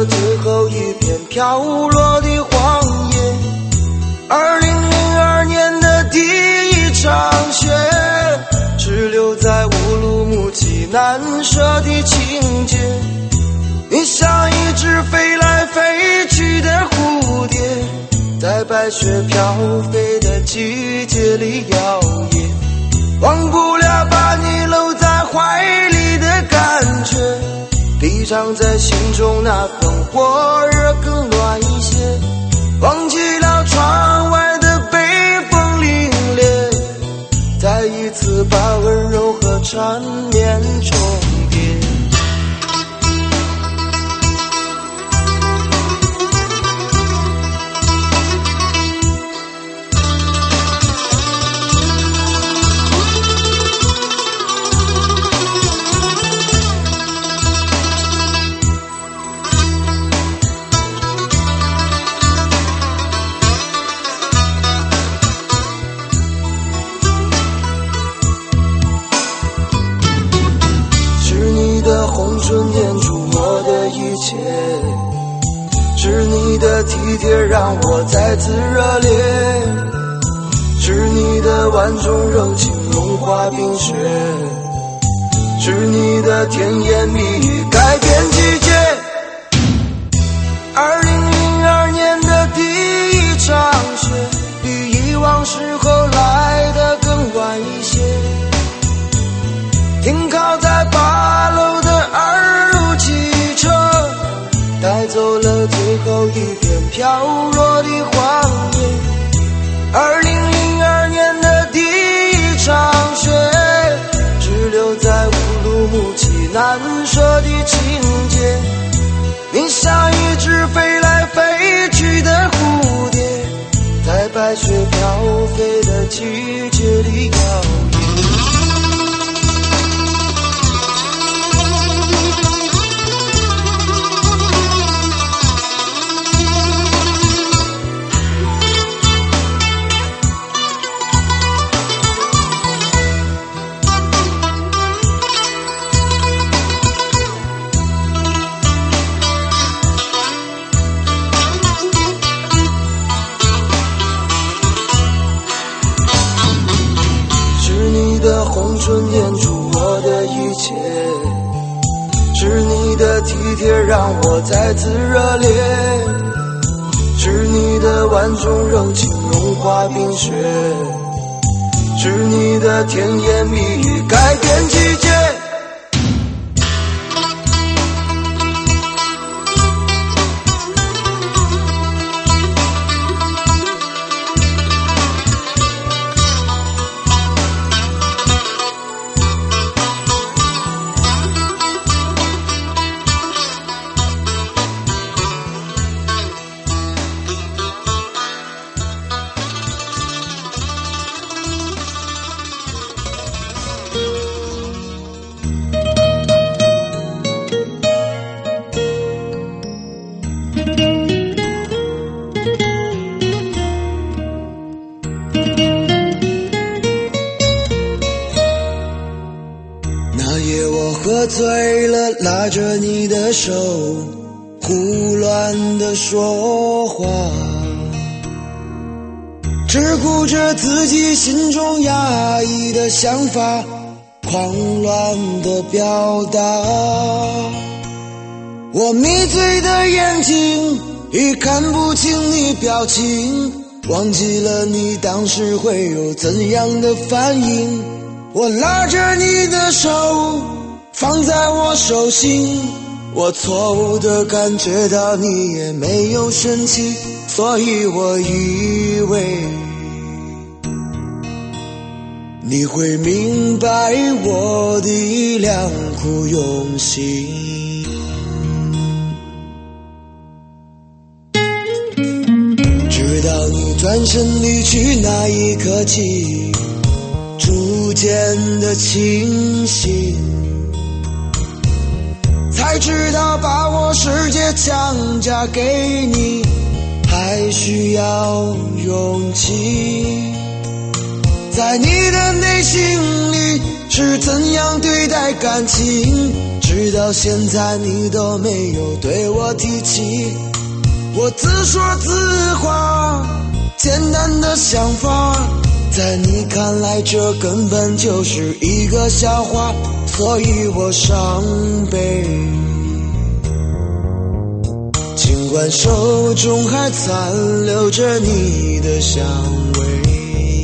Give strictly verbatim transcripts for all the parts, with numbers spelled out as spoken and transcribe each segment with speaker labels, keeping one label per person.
Speaker 1: 了最后一片飘落的黄叶。二零零二年的第一场雪，只留在乌鲁木齐难舍的情节。你像一只飞来飞去的蝴蝶，在白雪飘飞的季节里摇曳，忘不了把你搂在怀里的感觉，比藏在心中那份火热更暖一些。忘记了窗外的北风凛冽，再一次把温柔和缠绵重叠。春填出我的一切，是你的体贴让我再次热烈，是你的万种柔情融化冰雪，是你的甜言蜜语改变季节。二零零二年的第一场雪，比以往时候来的更晚一些，停靠在八楼的二路汽车，带走了最后一片飘落的黄叶。二零零二年的第一场雪，只留在乌鲁木齐难舍的情节。你像一只飞来飞去的蝴蝶，在白雪飘飞的季节里摇曳。春填出我的一切，是你的体贴让我再次热烈，是你的万种柔情融化冰雪，是你的甜言蜜语改变季节。喝醉了，拉着你的手，胡乱地说话，只顾着自己心中压抑的想法，狂乱地表达。我迷醉的眼睛已看不清你表情，忘记了你当时会有怎样的反应。我拉着你的手放在我手心，我错误地感觉到你也没有生气，所以我以为你会明白我的良苦用心。直到你转身离去那一刻起，逐渐的清醒，才知道把我世界强加给你还需要勇气。在你的内心里是怎样对待感情，只直到现在你都没有对我提起。我自说自话，简单的想法，在你看来这根本就是一个笑话，所以我伤悲。尽管手中还残留着你的香味，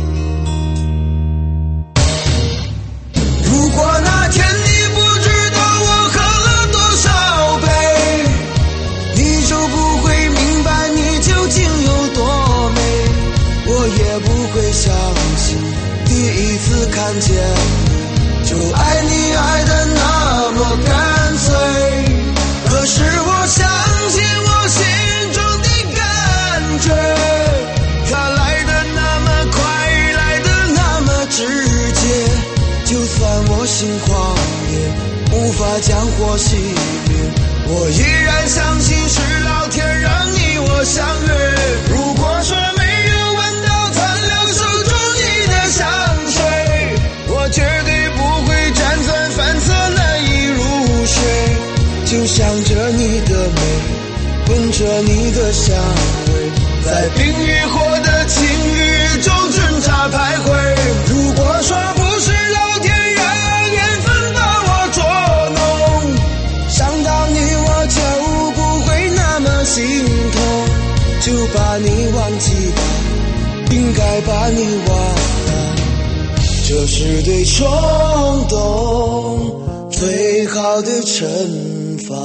Speaker 1: 如果那天你不知道我喝了多少杯，你就不会明白你究竟有多美，我也不会相信第一次看见你就爱你爱得那么干脆。可是我相信我心中的感觉，它来得那么快，来得那么直接，就算我心狂野，无法将火熄灭，我依然相信是老天让你我相约。如果说没有闻到残留手中你的香水，我绝对不会辗转反侧难以入睡，就想着你的美，闻着你的香味，在冰与火的情欲中挣扎徘徊。如果说不是老天让缘分把我捉弄，想到你我就不会那么心痛，就把你忘记吧，应该把你忘了，这是对冲动最好的惩罚。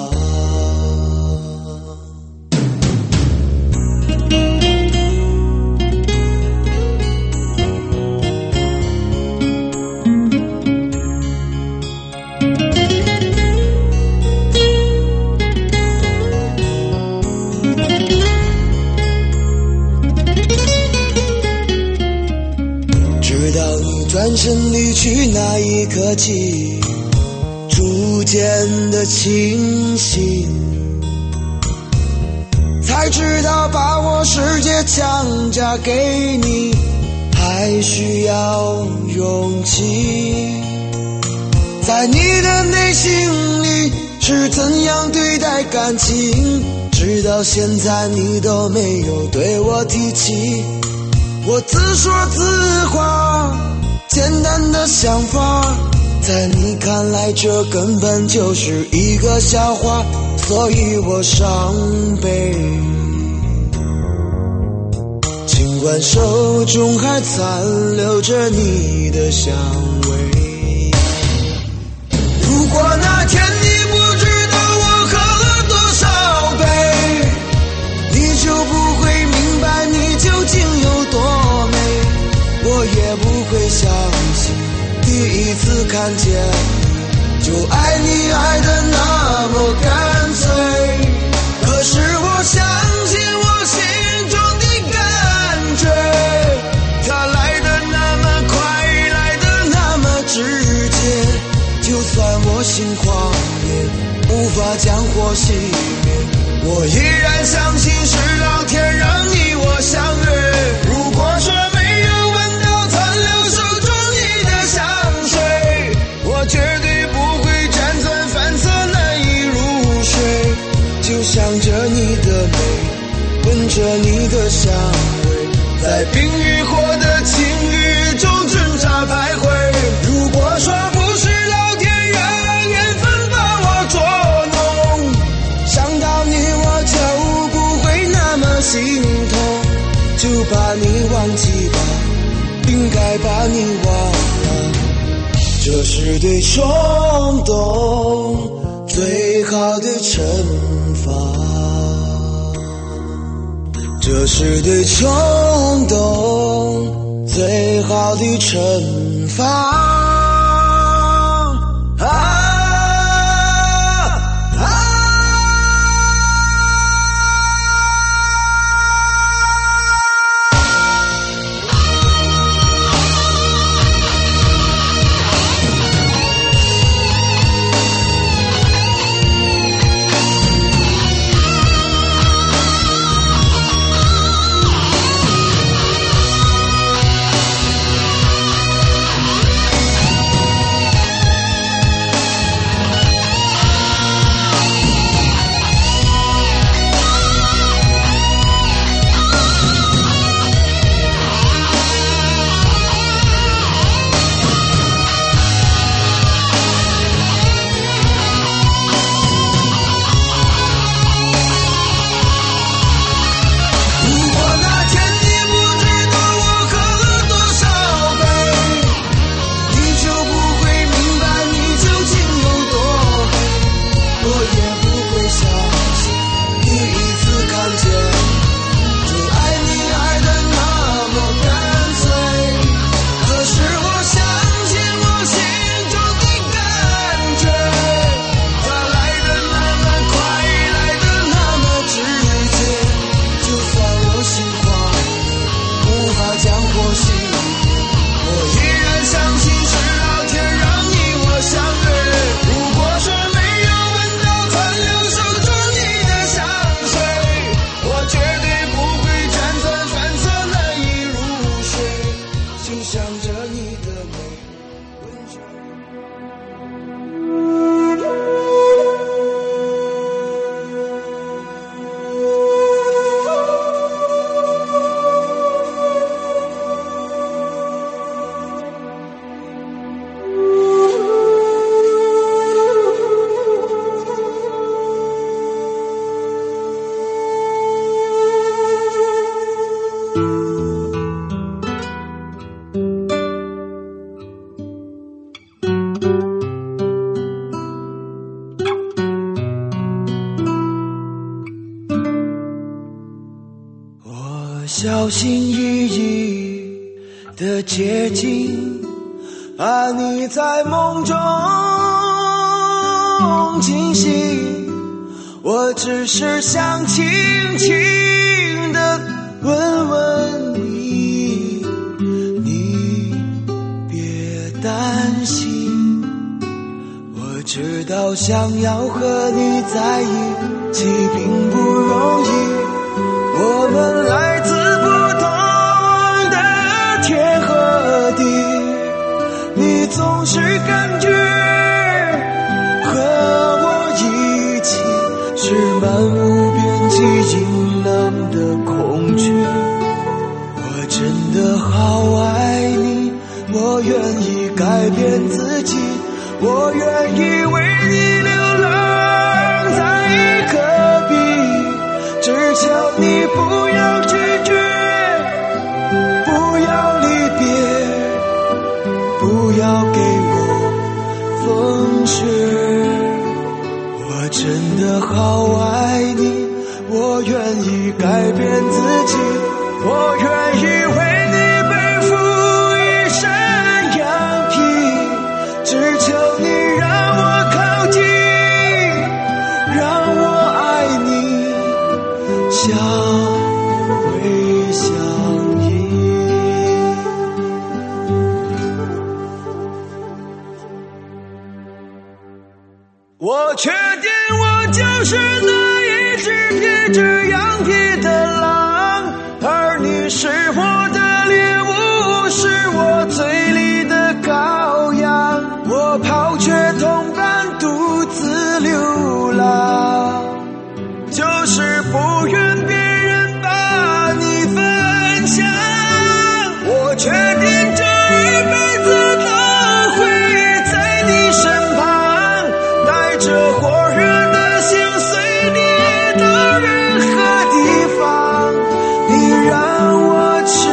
Speaker 1: 直到你转身离去那一刻起，逐渐的清醒，才知道把我世界强加给你还需要勇气。在你的内心里是怎样对待感情，直到现在你都没有对我提起。我自说自话，简单的想法，在你看来这根本就是一个笑话，所以我伤悲。尽管手中还残留着你的香味，如果那天你不知道我喝了多少杯，你就不会明白你究竟有多美，我也不会相信第一次看见你就爱你爱得那么干脆。可是我相信我心中的感觉，它来得那么快，来得那么直接，就算我心狂野，无法将火熄灭，我依然相信是老天让你我相约。如果说没有闻到残留手中你的香水，我绝对不会辗转反侧难以入睡，就想着你的美，闻着你的香味，在冰与火的情欲中挣扎徘徊。如果说不是老天让缘分把我捉弄，想到你我就不会那么心痛，就把你忘记吧，应该把你忘了，这是对冲动最好的惩罚，这是对冲动最好的惩罚啊。 小心翼翼的接近，怕你在梦中惊醒。我只是想轻轻地问问你，你别担心。我知道想要和你在一起并不容易，我们来自不同的天和地，你总是感觉和我一起是漫无边际阴冷的空虚。我真的好爱你，我愿意改变自己，我愿意为你流浪在戈壁，只求你不要拒绝，不要离别，不要给我风雪。我真的好爱你，我愿意改变自己，我愿意为你背负一身羊皮，只求你让我靠近，让我爱你，相偎相依。我确定我就是那一只披着羊皮的狼，而你是我的猎物，是我嘴里的羔羊。我抛却同伴独自流浪，就是不愿别人把你分享。我确定这一辈子都会在你身旁，带着火热的心随你到任何地方。你让我痴，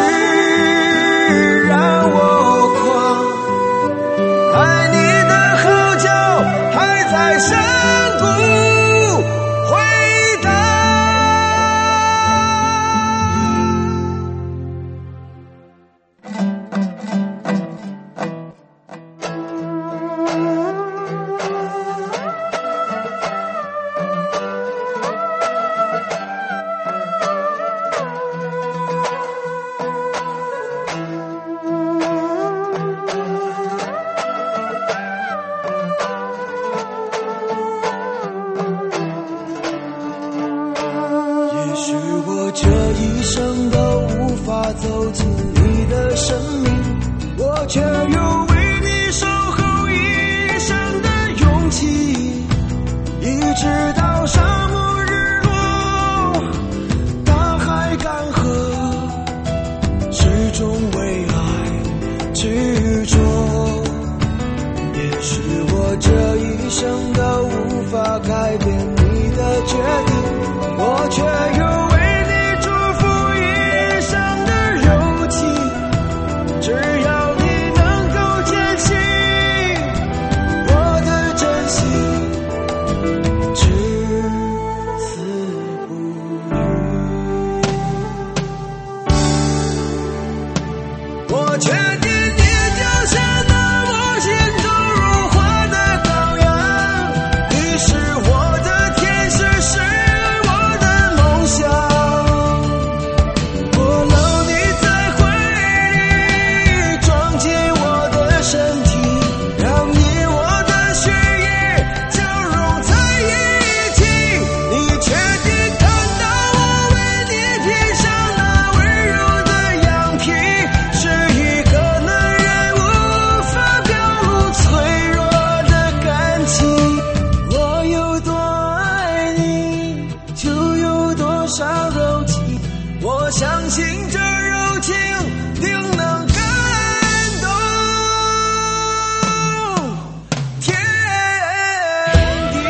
Speaker 1: 让我狂，爱你的号角还在山谷回荡。也许我这一生都无法走进你的生命，我却有为你守候一生的勇气，一直到沙漠日落，大海干涸，始终为爱执着。也许我这一生都无法改变你的决定，我却有为你祝福一生的勇气，只要你能够坚信我的真心，至死不渝。我确定你就是那我心中如花的羔羊，你是我的天使，是我的梦想。我搂你在怀里，装进我的身体，让你我的血液交融在一起。你确定看到我为你披上那温柔的羊皮，是一个男人无法表露脆弱的感情。我有多爱你，就有多少柔情，我相信这柔情定能感动天地。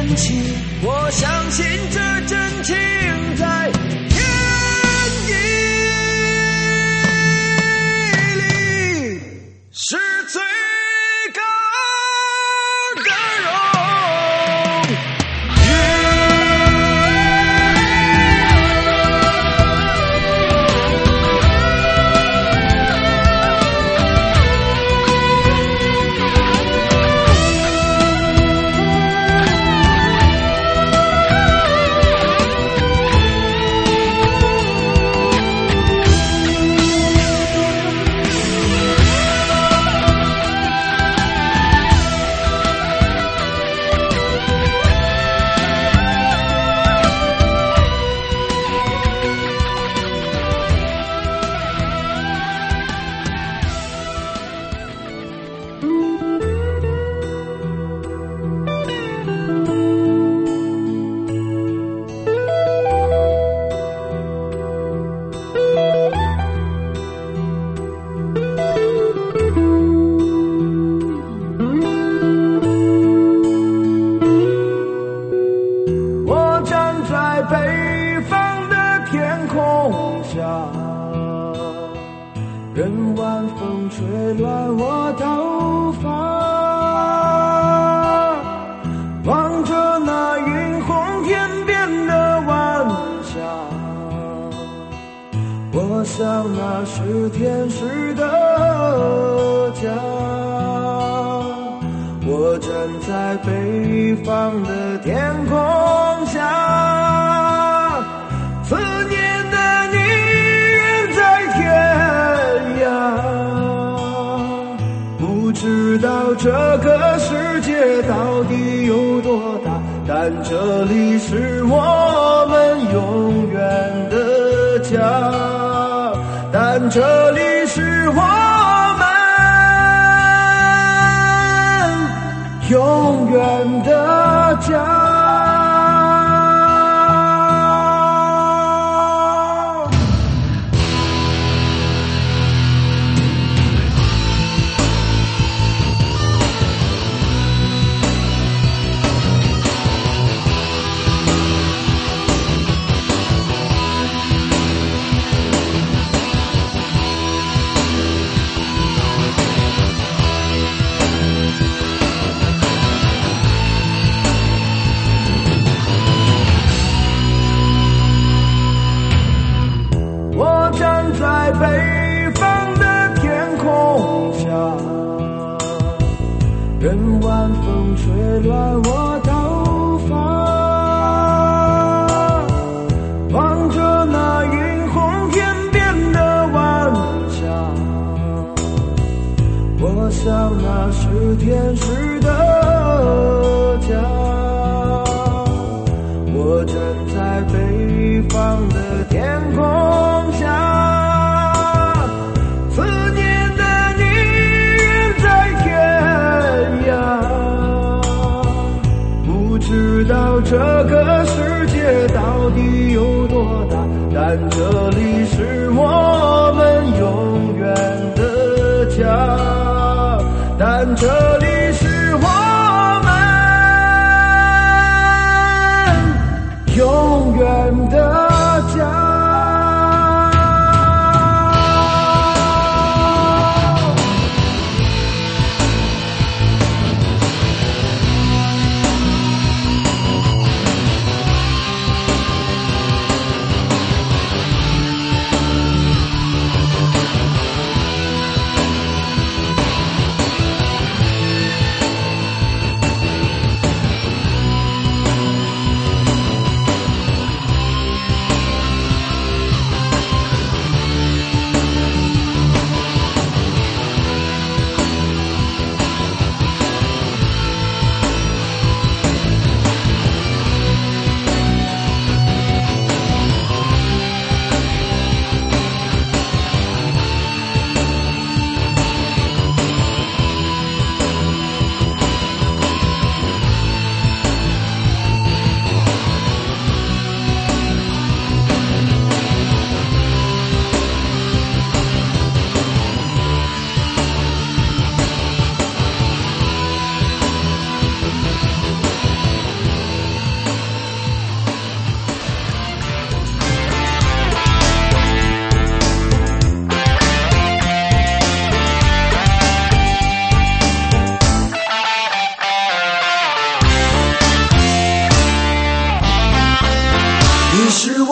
Speaker 1: 天气，我相信这真情在天意里是最高的荣誉。北方的天空下，任晚风吹乱我头发，望着那云红天边的晚霞，我想那是天使的家。我站在北方的天空下，思念的你远在天涯，不知道这个世界到底有多大，但这里是我们永远的家，但这里是我们永远的家。在北方的天空下，任晚风吹乱我头发，望着那云红天边的晚霞，我想那是天使的家。我站在北方的天空下，思念的你远在天涯，不知道这个世界到底有多大，但这里是我们永远的家，但这里是我们永远的家。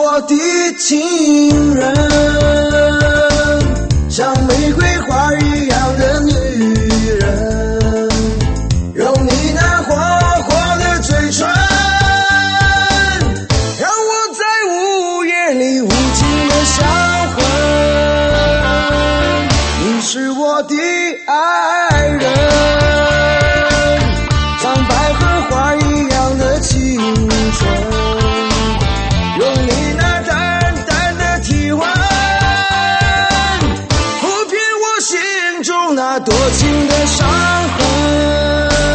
Speaker 1: 我的情人，像玫瑰花一样的女人，用你那花花的嘴唇，让我在午夜里无尽的销魂。你是我的爱人，像百合花一样的青春，用你那淡淡的体温，抚平我心中那多情的伤痕。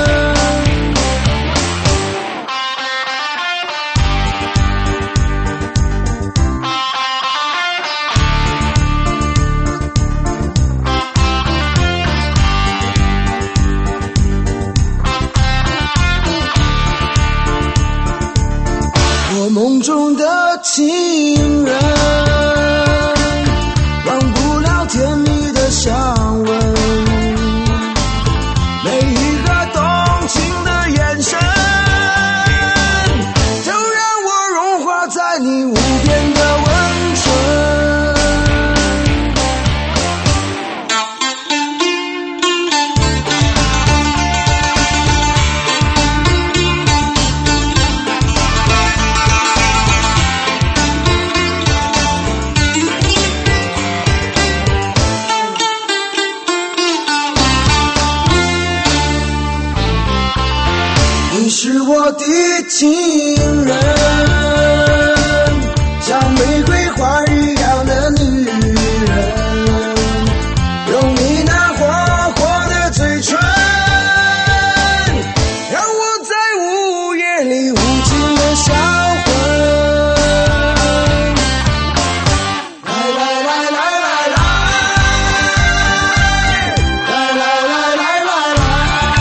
Speaker 1: 我梦中的情人，忘不了甜蜜的香吻，每一个动情的眼神，就让我融化在你无边的温存。你是我的情人，像玫瑰花一样的女人，用你那花花的嘴唇，让我在午夜里无尽的销魂。来来来来来来，来来来来来来。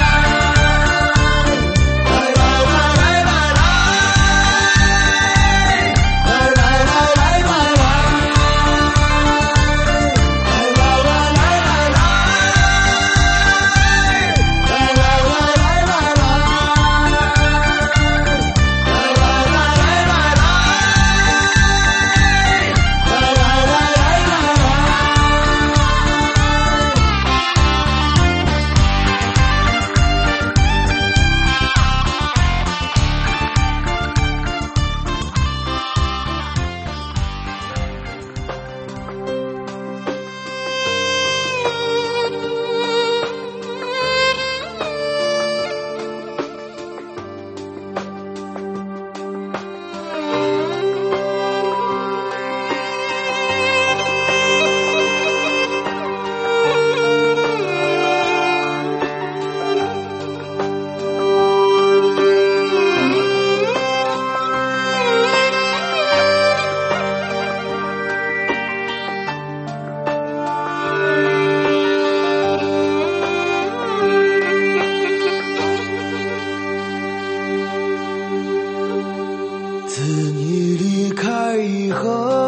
Speaker 1: 自你离开以后，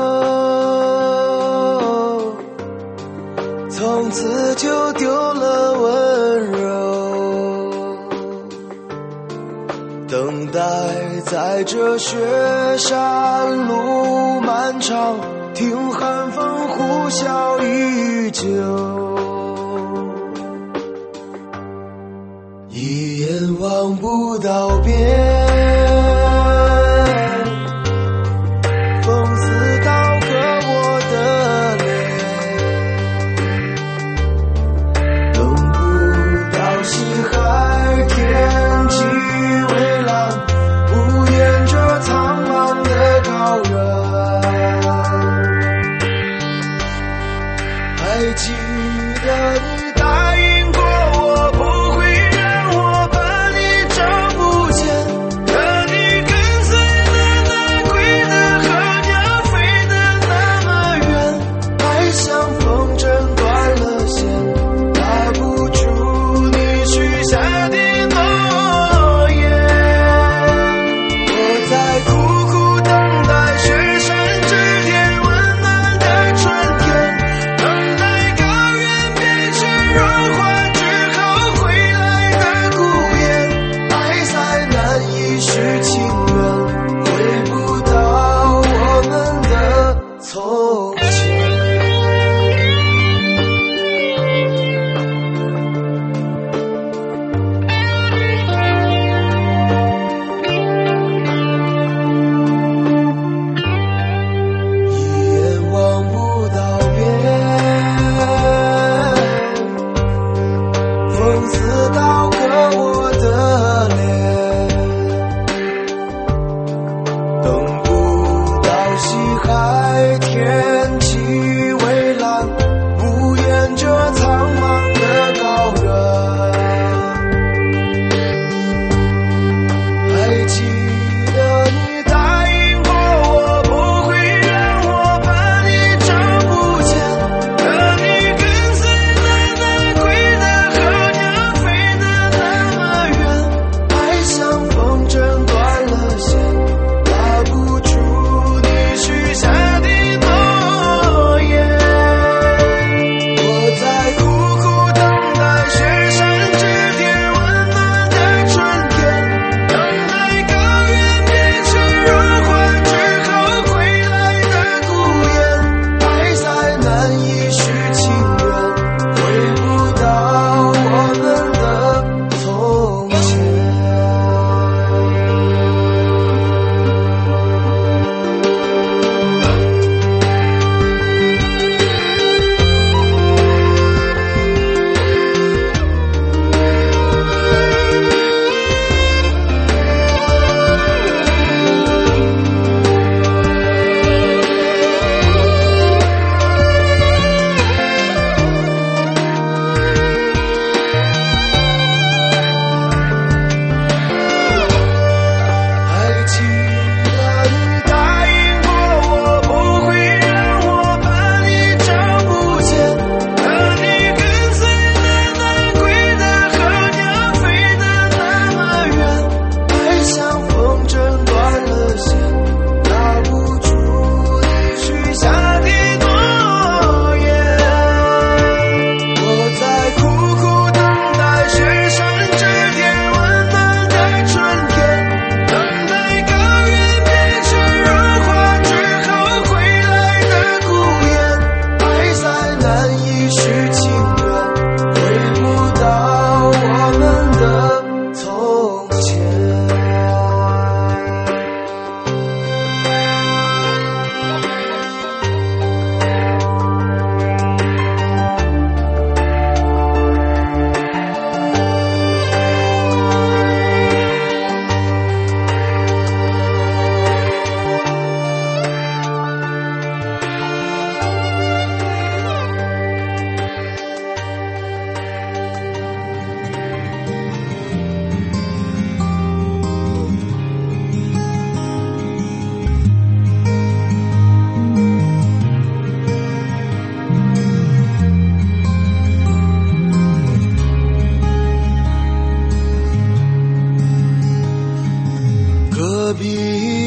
Speaker 1: 从此就丢了温柔，等待在这雪山路漫长，听寒风呼啸依旧，一眼望不到边，还记得你答应过我，不会让我把你找不见。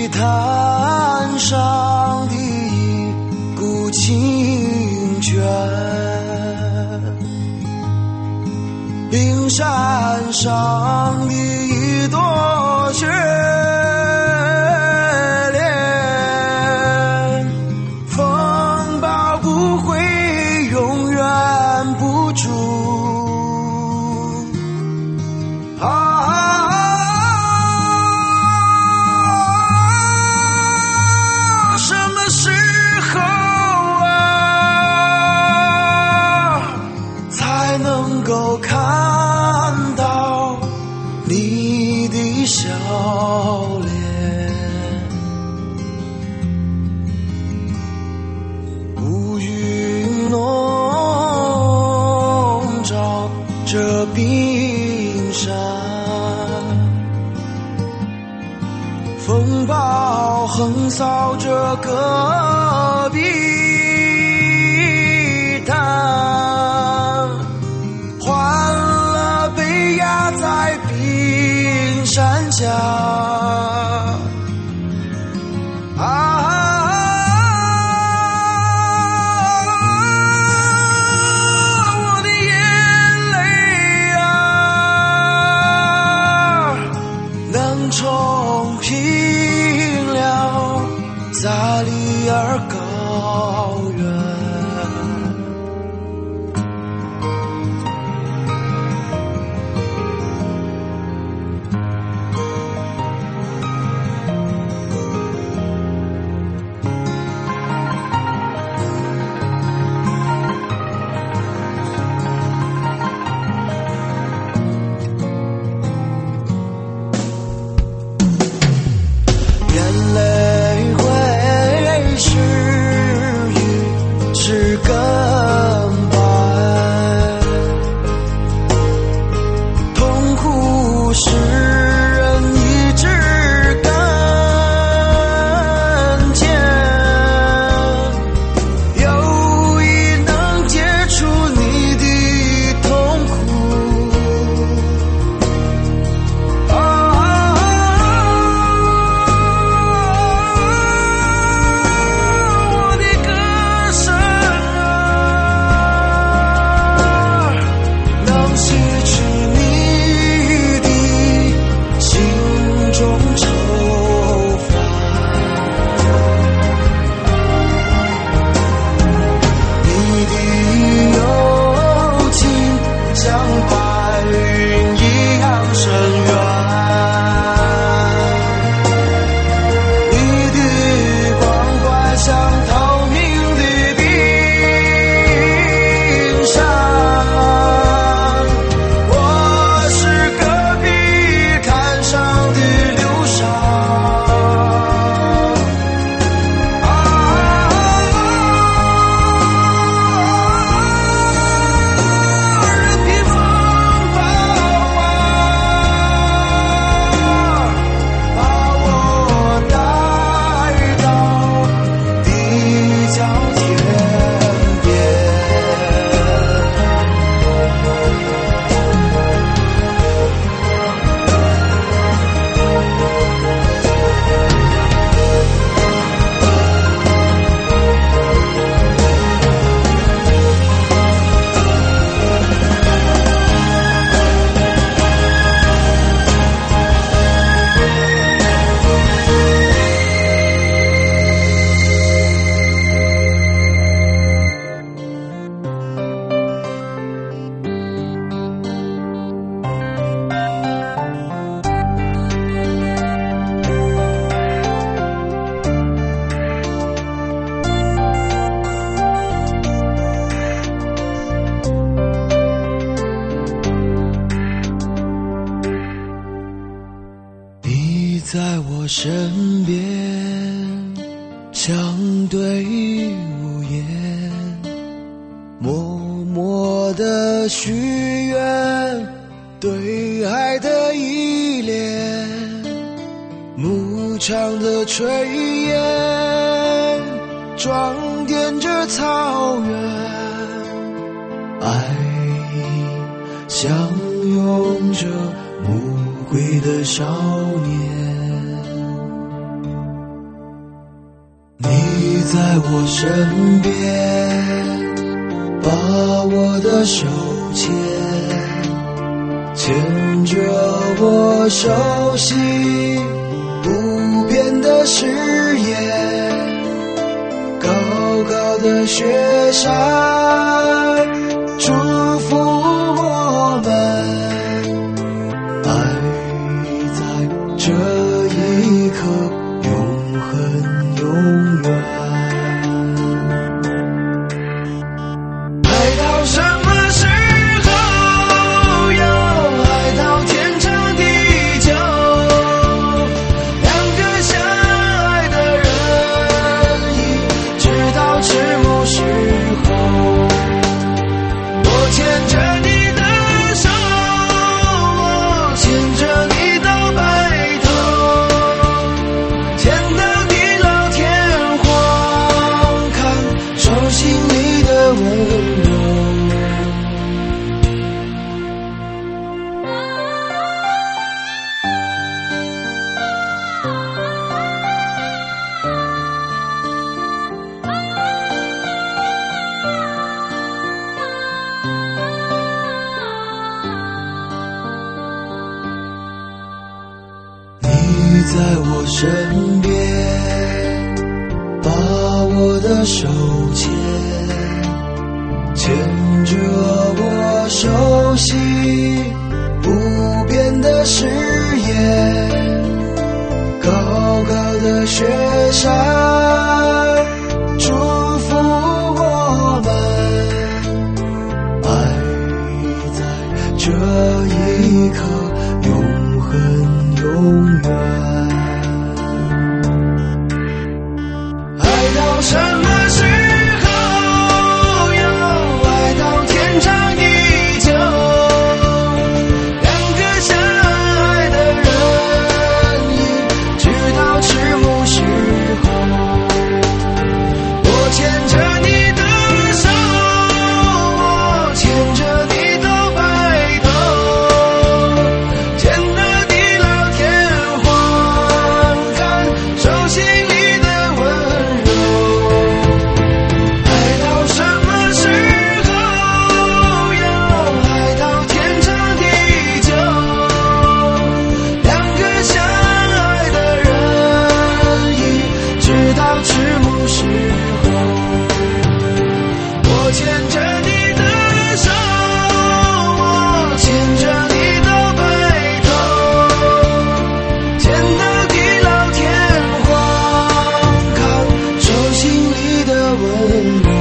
Speaker 1: 地滩上的一股清泉，冰山上的一朵雪莲，风暴不会永远不住啊。什么时候啊，才能够看到你的笑脸？乌云笼罩着冰山，风暴横扫着戈壁滩，欢乐被压在冰山下啊。冲平了扎里尔高原，眼泪会是雨，是根白，痛苦使人意志更坚，友谊能解除你的痛苦啊。在我身边，相对无言，默默的许愿，对爱的依恋，牧场的炊烟，装点着草原，爱相拥着无归的少年。 在我身边，把我的手牵，牵着我熟悉不变的誓言，高高的雪山祝福我们，爱在这一刻永恒永远。爱到什么时候？要爱到天长地久，两个相爱的人一直到迟暮时候。我牵着你的手，我牵着你到白头，牵到地老天荒，看手心里的温柔。你在我身边，把我的手牵，牵着我熟悉不变的誓言，高高的雪山祝福我们，爱在这一刻永恒永远。爱到什么时候？要爱到天长地久，两个相爱的人一直到迟暮时候。我牵着你的手，我牵着你到白头，牵到地老天荒，看手心里的温柔。爱到什么时候？要爱到天长地久，两个相爱的人一直到迟暮时候。我牵着你的手，我牵着你到白头，牵到地老天荒，看手心里的温柔。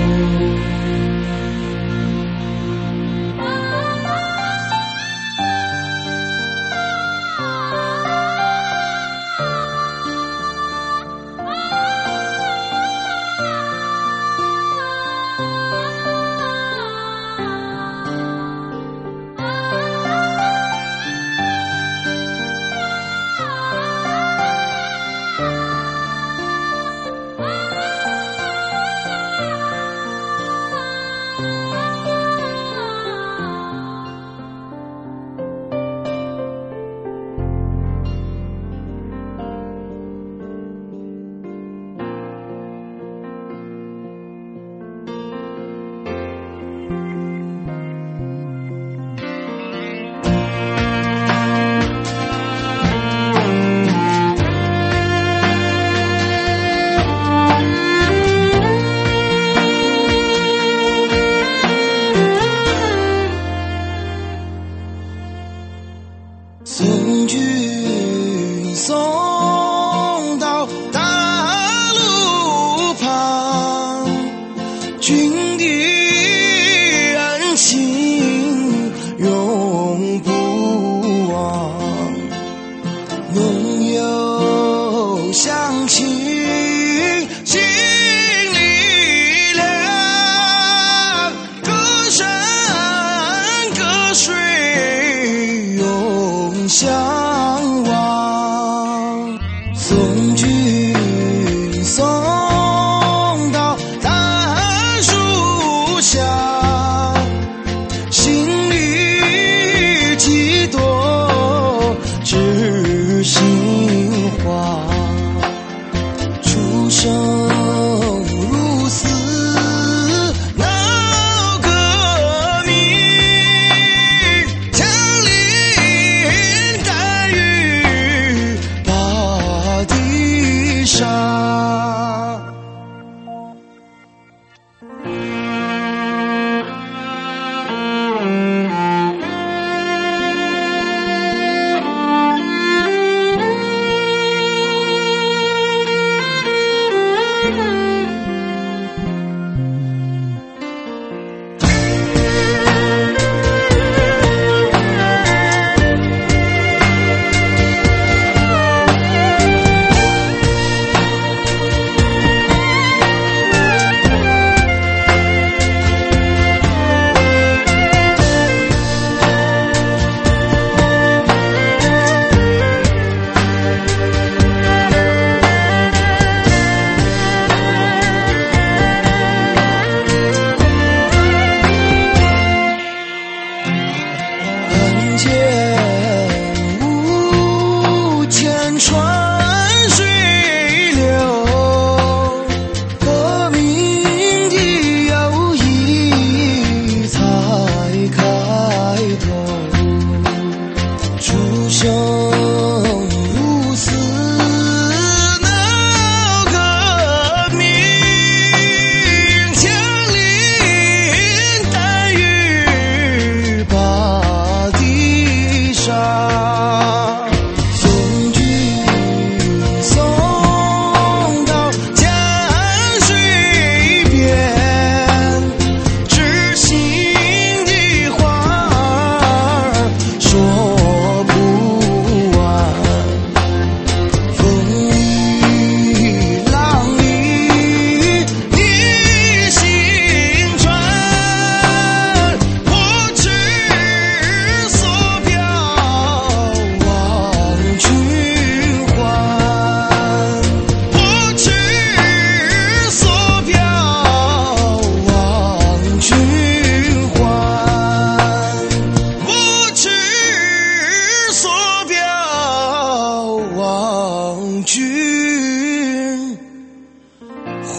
Speaker 1: 送君送到大路旁，君的恩情永不忘，浓友乡亲心里亮，歌声歌水永相望。送君送到大树下，心里几朵知心话，出生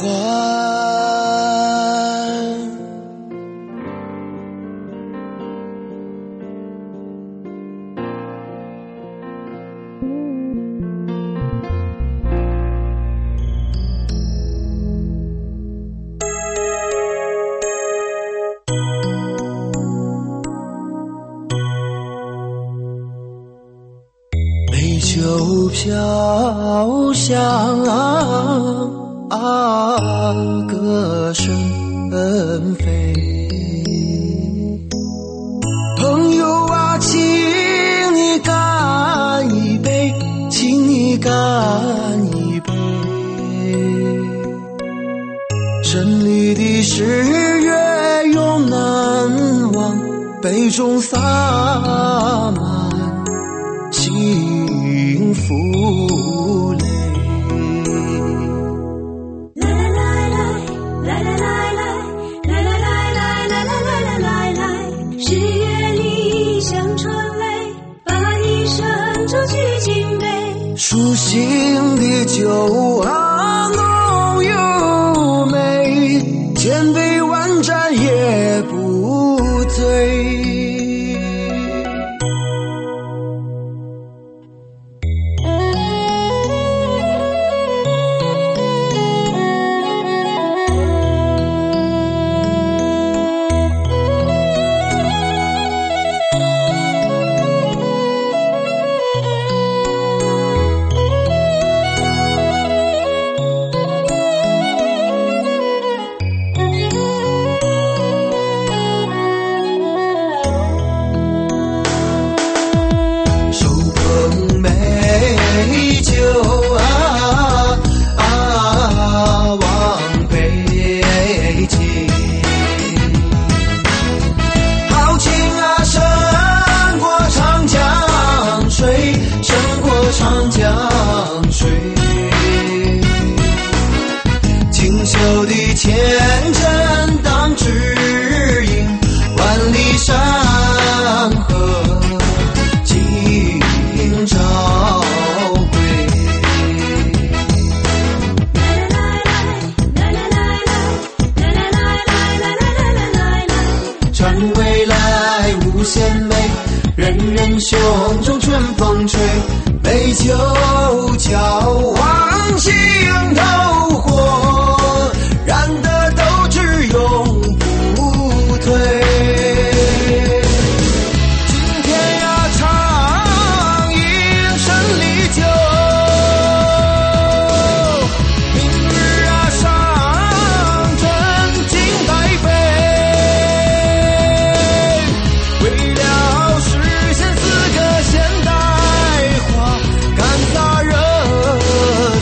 Speaker 1: 杯酒飘香啊，歌声飞。朋友啊，请你干一杯，请你干一杯。胜利的誓约永难忘，杯中洒满幸福泪。
Speaker 2: 来来来来来来来来来来来来来来来来，十月里香醇泪，把一生酒举金杯。
Speaker 1: 舒心的酒啊，浓又美，千杯万盏也不醉。前尘当指引，万里山河今朝归。
Speaker 2: 来来来来来来来来来来来来来，
Speaker 1: 传未来无限美，人人胸中春风吹，美酒浇望心头火，燃得斗志永不退。今天呀，畅饮胜利酒，明日啊，上阵敬百杯。为了实现四个现代化，干洒热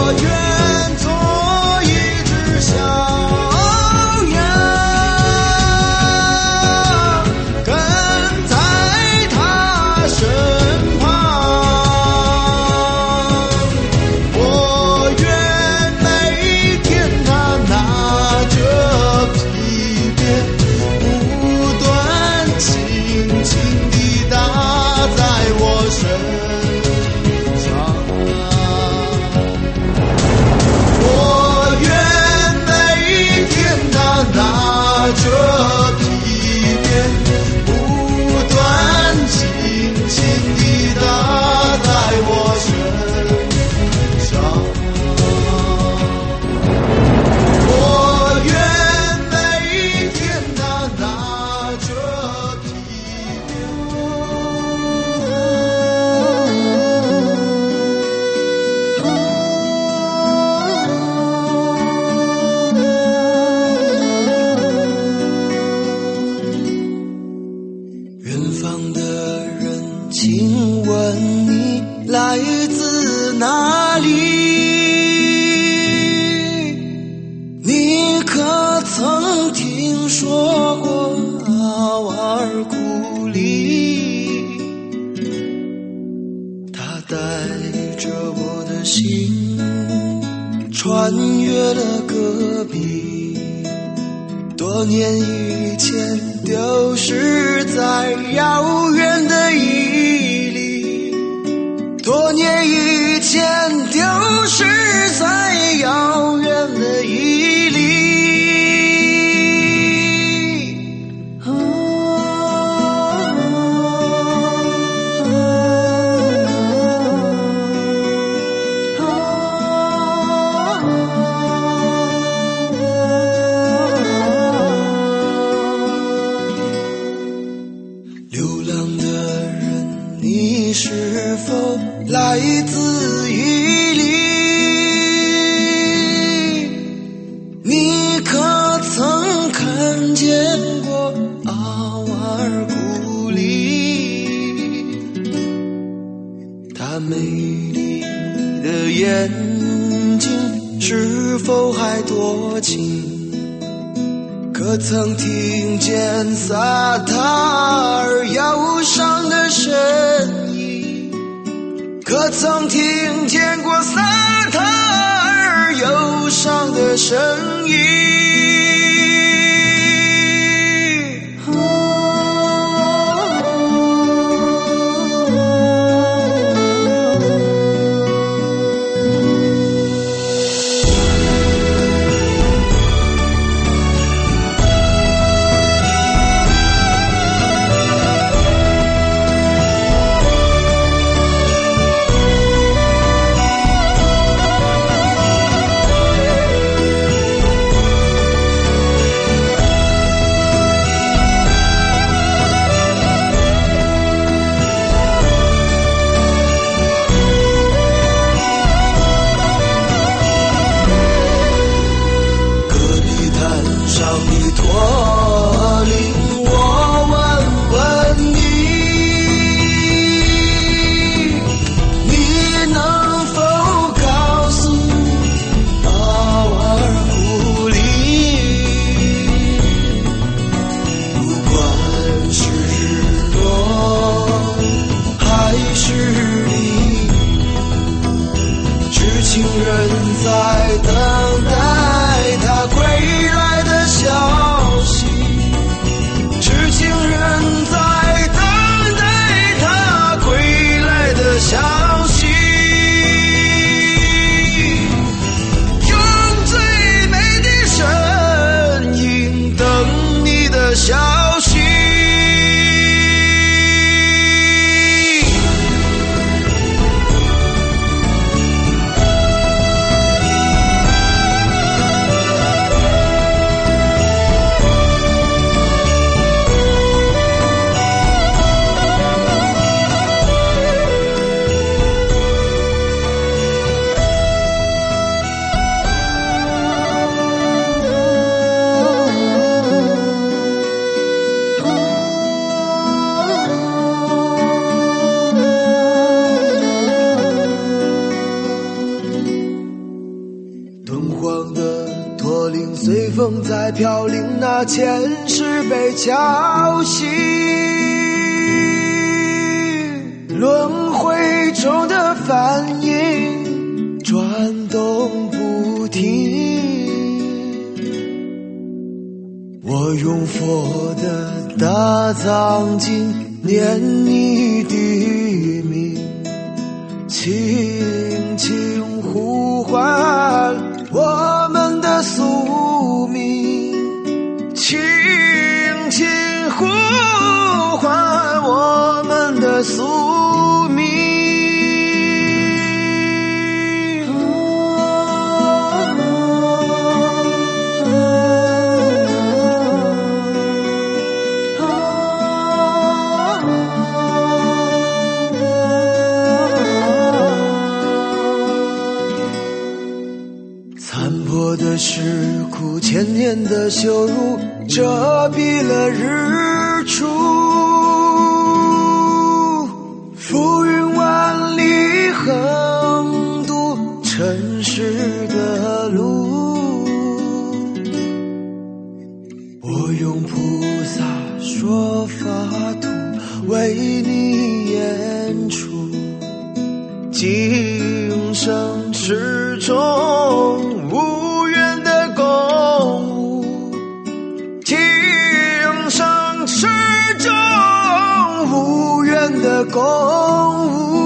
Speaker 1: 穿越了戈壁，多年以前丢失在遥远的伊犁，多年以前丢失在遥远的伊犁。来自伊犁，你可曾看见过阿瓦尔古里？她美丽的眼睛是否还多情？可曾听见萨塔尔忧伤的声音？可曾听见过萨塔尔忧伤的声音？ 敦煌的驼铃随风在飘零，那前世被敲醒，轮回中的梵音转动不停。我用佛的大藏经念你的名，轻轻呼唤我们的宿命，轻轻呼唤我们的宿命。残破的石窟，千年的羞辱，遮蔽了日出。浮云万里横渡尘世的路，我用菩萨说法图为你演出，今生始终无缘的共舞，今生始终无缘的共舞。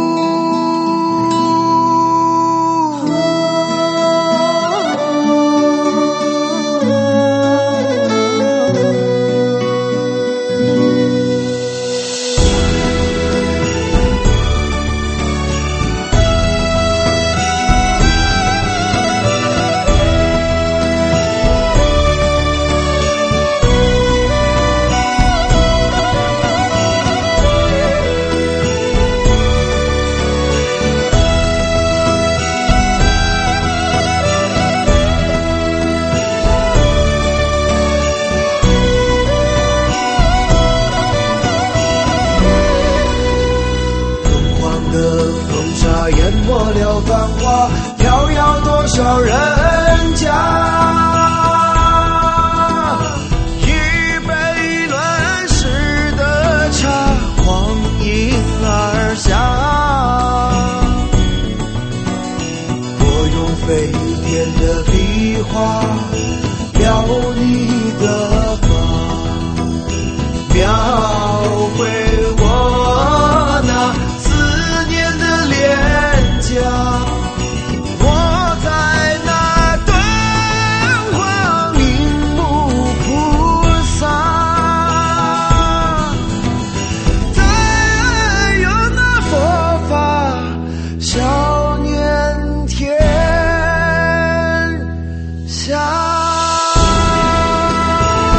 Speaker 1: 淹没了繁华，飘摇多少人家。一杯乱世的茶，狂饮而下。我用飞天的笔画描你的发，描绘我那思念的脸颊。我在那敦煌迎母菩萨，再有那佛法少年天下。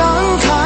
Speaker 1: 张开